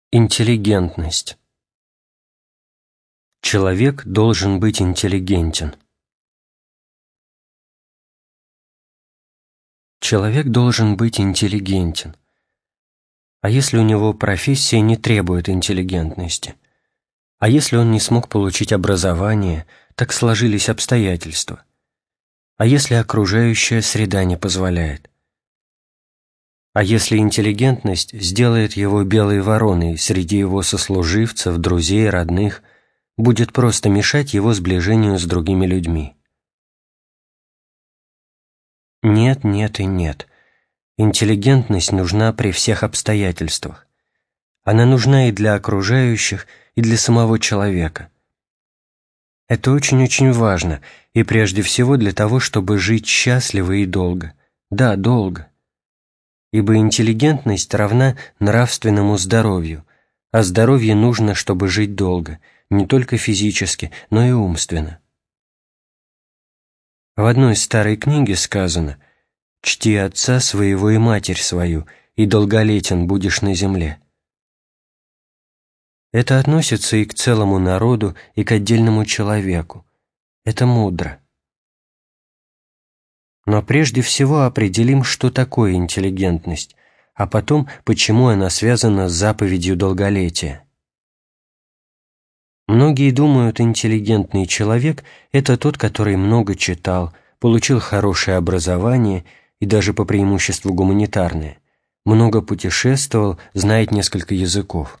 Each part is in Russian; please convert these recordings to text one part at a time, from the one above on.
Интеллигентность. Человек должен быть интеллигентен. Человек должен быть интеллигентен. А если у него профессия не требует интеллигентности? А если он не смог получить образование, так сложились обстоятельства? А если окружающая среда не позволяет? А если интеллигентность сделает его белой вороной среди его сослуживцев, друзей, родных, будет просто мешать его сближению с другими людьми? Нет, нет и нет. Интеллигентность нужна при всех обстоятельствах. Она нужна и для окружающих, и для самого человека. Это очень-очень важно, и прежде всего для того, чтобы жить счастливо и долго. Да, долго. Ибо интеллигентность равна нравственному здоровью, а здоровье нужно, чтобы жить долго, не только физически, но и умственно. В одной старой книге сказано: «Чти отца своего и матерь свою, и долголетен будешь на земле». Это относится и к целому народу, и к отдельному человеку. Это мудро. Но прежде всего определим, что такое интеллигентность, а потом, почему она связана с заповедью долголетия. Многие думают, интеллигентный человек – это тот, который много читал, получил хорошее образование и даже по преимуществу гуманитарное, много путешествовал, знает несколько языков.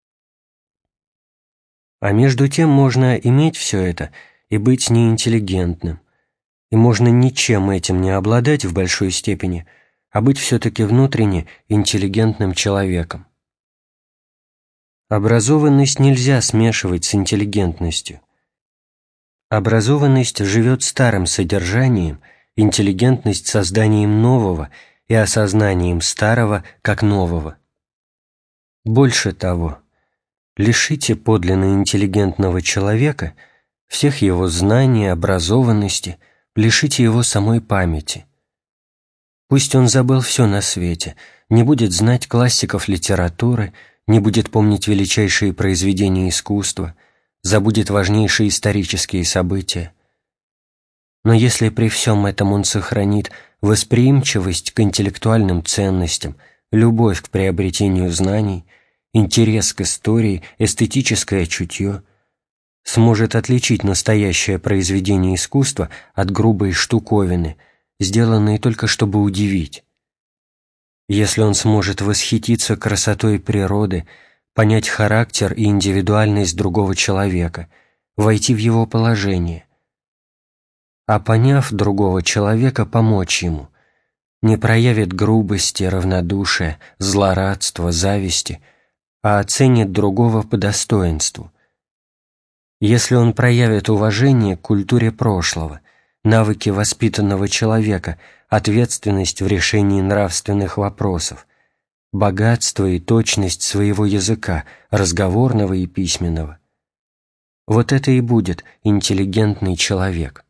А между тем можно иметь все это и быть неинтеллигентным, и можно ничем этим не обладать в большой степени, а быть все-таки внутренне интеллигентным человеком. Образованность нельзя смешивать с интеллигентностью. Образованность живет старым содержанием, интеллигентность – созданием нового и осознанием старого как нового. Больше того, лишите подлинно интеллигентного человека всех его знаний, образованности, лишите его самой памяти. Пусть он забыл все на свете, не будет знать классиков литературы, не будет помнить величайшие произведения искусства, забудет важнейшие исторические события. Но если при всем этом он сохранит восприимчивость к интеллектуальным ценностям, любовь к приобретению знаний, интерес к истории, эстетическое чутье, сможет отличить настоящее произведение искусства от грубой штуковины, сделанной только чтобы удивить. Если он сможет восхититься красотой природы, понять характер и индивидуальность другого человека, войти в его положение, а поняв другого человека, помочь ему, не проявит грубости, равнодушия, злорадства, зависти, а оценит другого по достоинству. Если он проявит уважение к культуре прошлого, навыки воспитанного человека, ответственность в решении нравственных вопросов, богатство и точность своего языка, разговорного и письменного, вот это и будет интеллигентный человек.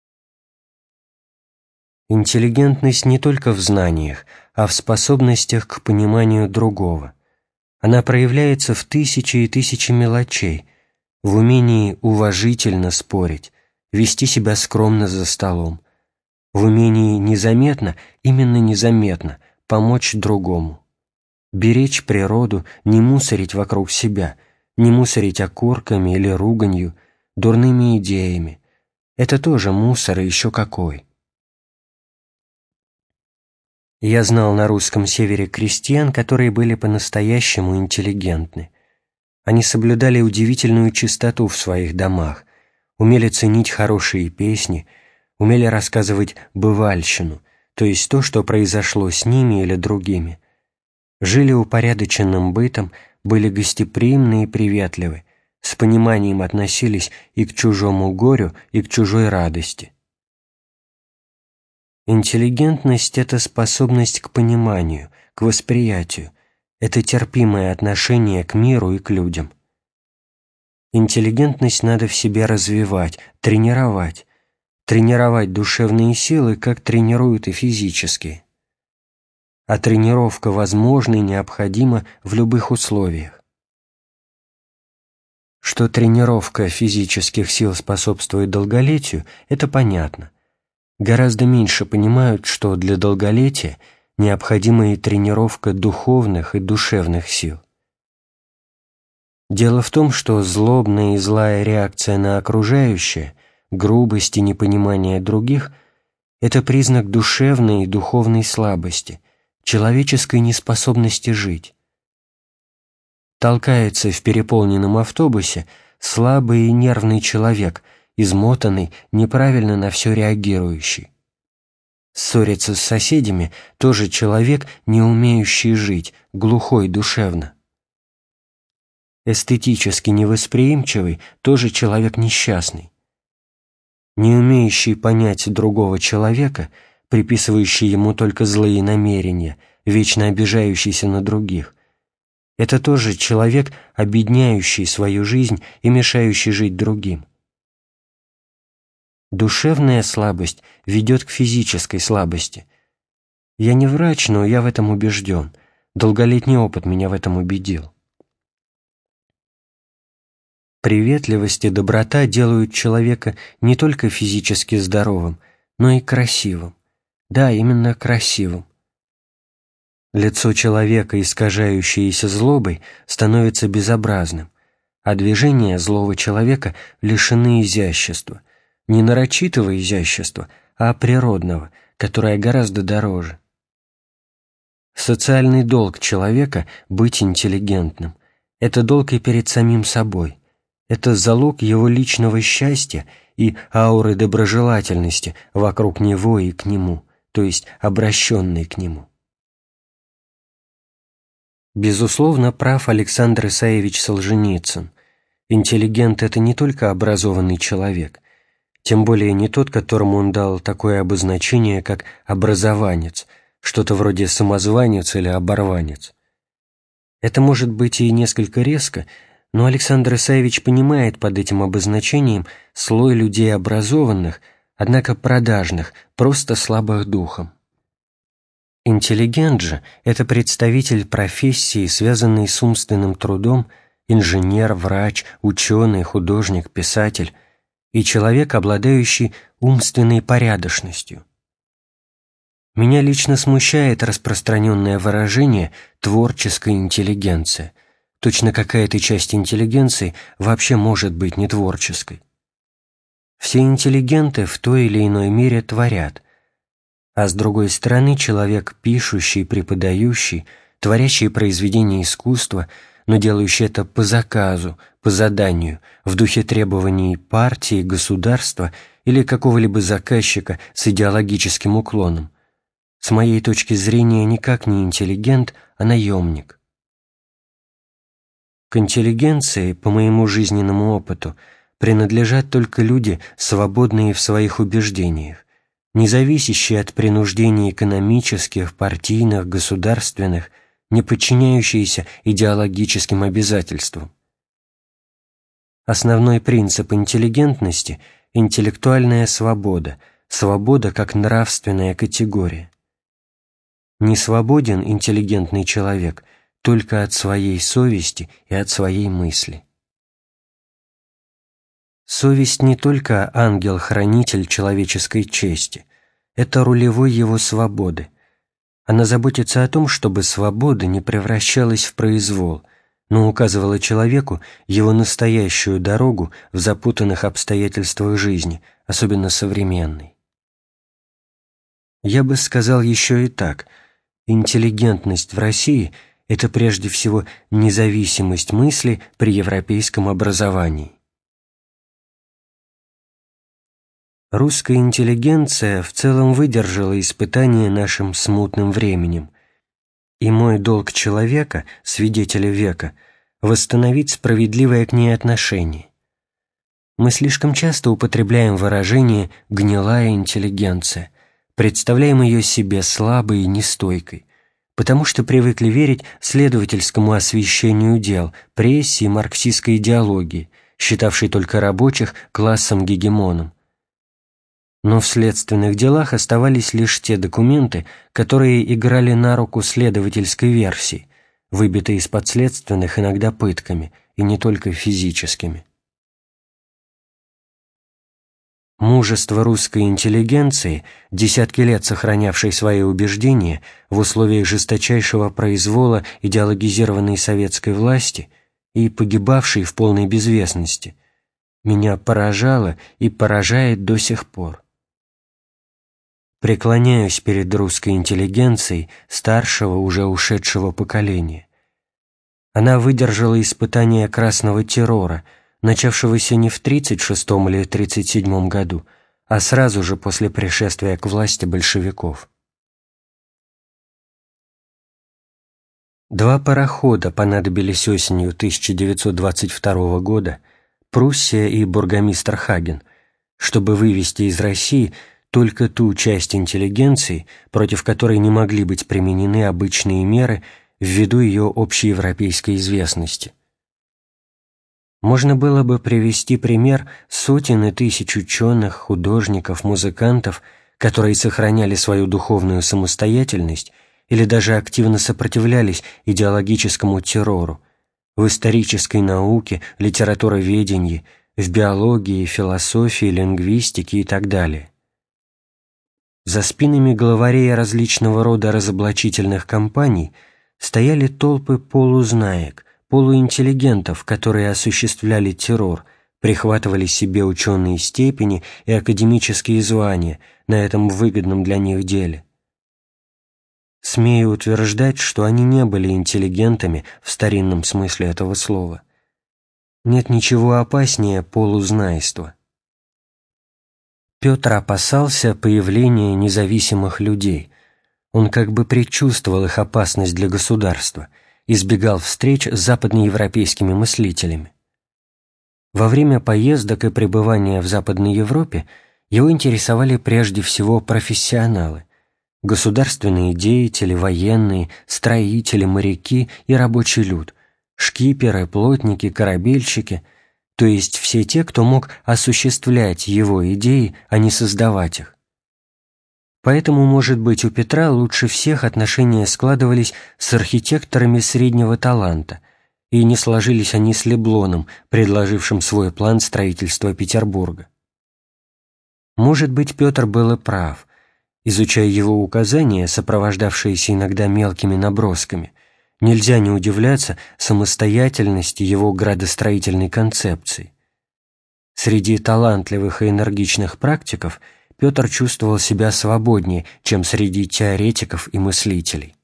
Интеллигентность не только в знаниях, а в способностях к пониманию другого. Она проявляется в тысячи и тысячи мелочей, в умении уважительно спорить, вести себя скромно за столом, в умении незаметно, именно незаметно, помочь другому, беречь природу, не мусорить вокруг себя, не мусорить окурками или руганью, дурными идеями. Это тоже мусор, и еще какой. Я знал на русском севере крестьян, которые были по-настоящему интеллигентны. Они соблюдали удивительную чистоту в своих домах, умели ценить хорошие песни, умели рассказывать бывальщину, то есть то, что произошло с ними или другими. Жили упорядоченным бытом, были гостеприимны и приветливы, с пониманием относились и к чужому горю, и к чужой радости. Интеллигентность – это способность к пониманию, к восприятию, это терпимое отношение к миру и к людям. Интеллигентность надо в себе развивать, тренировать душевные силы, как тренируют и физические. А тренировка возможна и необходима в любых условиях. Что тренировка физических сил способствует долголетию, это понятно. Гораздо меньше понимают, что для долголетия необходима и тренировка духовных и душевных сил. Дело в том, что злобная и злая реакция на окружающее, грубость и непонимание других – это признак душевной и духовной слабости, человеческой неспособности жить. Толкается в переполненном автобусе слабый и нервный человек, измотанный, неправильно на все реагирующий. Ссорится с соседями тоже человек, не умеющий жить, глухой душевно. Эстетически невосприимчивый тоже человек несчастный. Не умеющий понять другого человека, приписывающий ему только злые намерения, вечно обижающийся на других, это тоже человек, обедняющий свою жизнь и мешающий жить другим. Душевная слабость ведет к физической слабости. Я не врач, но я в этом убежден. Долголетний опыт меня в этом убедил. Приветливость и доброта делают человека не только физически здоровым, но и красивым. Да, именно красивым. Лицо человека, искажающееся злобой, становится безобразным, а движения злого человека лишены изящества, не нарочитого изящества, а природного, которое гораздо дороже. Социальный долг человека – быть интеллигентным. Это долг и перед самим собой. Это залог его личного счастья и ауры доброжелательности вокруг него и к нему, то есть обращенной к нему. Безусловно, прав Александр Исаевич Солженицын. Интеллигент – это не только образованный человек, тем более не тот, которому он дал такое обозначение, как образованец, что-то вроде самозванец или оборванец. Это может быть и несколько резко, но Александр Исаевич понимает под этим обозначением слой людей образованных, однако продажных, просто слабых духом. Интеллигент же – это представитель профессии, связанной с умственным трудом, инженер, врач, ученый, художник, писатель и человек, обладающий умственной порядочностью. Меня лично смущает распространенное выражение «творческая интеллигенция». Точно какая-то часть интеллигенции вообще может быть не творческой. Все интеллигенты в той или иной мере творят, а с другой стороны человек, пишущий, преподающий, творящий произведения искусства, но делающий это по заказу, по заданию, в духе требований партии, государства или какого-либо заказчика с идеологическим уклоном, с моей точки зрения никак не интеллигент, а наемник. К интеллигенции, по моему жизненному опыту, принадлежат только люди, свободные в своих убеждениях, не зависящие от принуждений экономических, партийных, государственных, не подчиняющиеся идеологическим обязательствам. Основной принцип интеллигентности – интеллектуальная свобода, свобода как нравственная категория. Не свободен интеллигентный человек только от своей совести и от своей мысли. Совесть не только ангел-хранитель человеческой чести, это рулевой его свободы. Она заботится о том, чтобы свобода не превращалась в произвол, но указывала человеку его настоящую дорогу в запутанных обстоятельствах жизни, особенно современной. Я бы сказал еще и так: интеллигентность в России – это прежде всего независимость мысли при европейском образовании. Русская интеллигенция в целом выдержала испытание нашим смутным временем, и мой долг человека, свидетеля века, восстановить справедливое к ней отношение. Мы слишком часто употребляем выражение «гнилая интеллигенция», представляем ее себе слабой и нестойкой, потому что привыкли верить следовательскому освещению дел, прессе и марксистской идеологии, считавшей только рабочих классом-гегемоном. Но в следственных делах оставались лишь те документы, которые играли на руку следовательской версии, выбитые из подследственных иногда пытками, и не только физическими. Мужество русской интеллигенции, десятки лет сохранявшей свои убеждения в условиях жесточайшего произвола идеологизированной советской власти и погибавшей в полной безвестности, меня поражало и поражает до сих пор. Преклоняюсь перед русской интеллигенцией старшего, уже ушедшего поколения. Она выдержала испытания красного террора, начавшегося не в 1936 или 1937 году, а сразу же после пришествия к власти большевиков. 2 парохода понадобились осенью 1922 года, Пруссия и бургомистр Хаген, чтобы вывести из России только ту часть интеллигенции, против которой не могли быть применены обычные меры ввиду ее общеевропейской известности. Можно было бы привести пример сотен и тысяч ученых, художников, музыкантов, которые сохраняли свою духовную самостоятельность или даже активно сопротивлялись идеологическому террору в исторической науке, литературоведении, в биологии, философии, лингвистике и так далее. За спинами главарей различного рода разоблачительных кампаний стояли толпы полузнаек, полуинтеллигентов, которые осуществляли террор, прихватывали себе ученые степени и академические звания на этом выгодном для них деле. Смею утверждать, что они не были интеллигентами в старинном смысле этого слова. Нет ничего опаснее полузнайства. Петр опасался появления независимых людей. Он как бы предчувствовал их опасность для государства, избегал встреч с западноевропейскими мыслителями. Во время поездок и пребывания в Западной Европе его интересовали прежде всего профессионалы, государственные деятели, военные, строители, моряки и рабочий люд, шкиперы, плотники, корабельщики, то есть все те, кто мог осуществлять его идеи, а не создавать их. Поэтому, может быть, у Петра лучше всех отношения складывались с архитекторами среднего таланта, и не сложились они с Леблоном, предложившим свой план строительства Петербурга. Может быть, Петр был и прав. Изучая его указания, сопровождавшиеся иногда мелкими набросками, нельзя не удивляться самостоятельности его градостроительной концепции. Среди талантливых и энергичных практиков Петр чувствовал себя свободнее, чем среди теоретиков и мыслителей.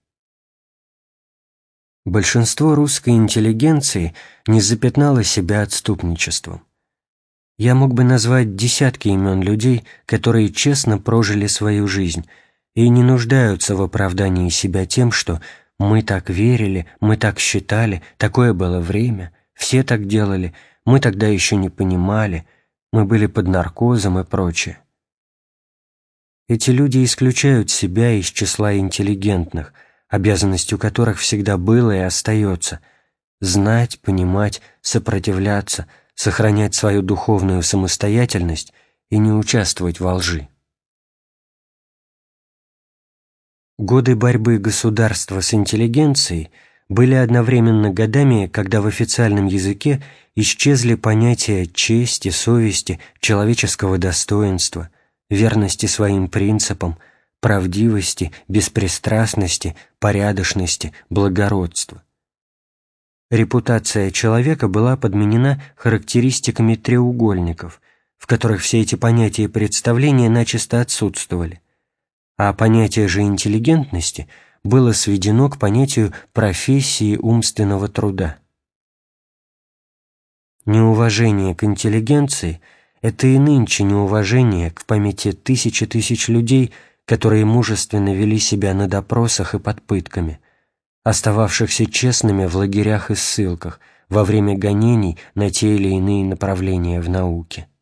Большинство русской интеллигенции не запятнало себя отступничеством. Я мог бы назвать десятки имен людей, которые честно прожили свою жизнь и не нуждаются в оправдании себя тем, что «мы так верили, мы так считали, такое было время, все так делали, мы тогда еще не понимали, мы были под наркозом» и прочее. Эти люди исключают себя из числа интеллигентных, обязанностью которых всегда было и остается знать, понимать, сопротивляться, сохранять свою духовную самостоятельность и не участвовать во лжи. Годы борьбы государства с интеллигенцией были одновременно годами, когда в официальном языке исчезли понятия чести, совести, человеческого достоинства, верности своим принципам, правдивости, беспристрастности, порядочности, благородства. Репутация человека была подменена характеристиками треугольников, в которых все эти понятия и представления начисто отсутствовали, а понятие же интеллигентности было сведено к понятию профессии умственного труда. Неуважение к интеллигенции – это и нынче неуважение к памяти тысяч и тысяч людей, которые мужественно вели себя на допросах и под пытками, остававшихся честными в лагерях и ссылках во время гонений на те или иные направления в науке.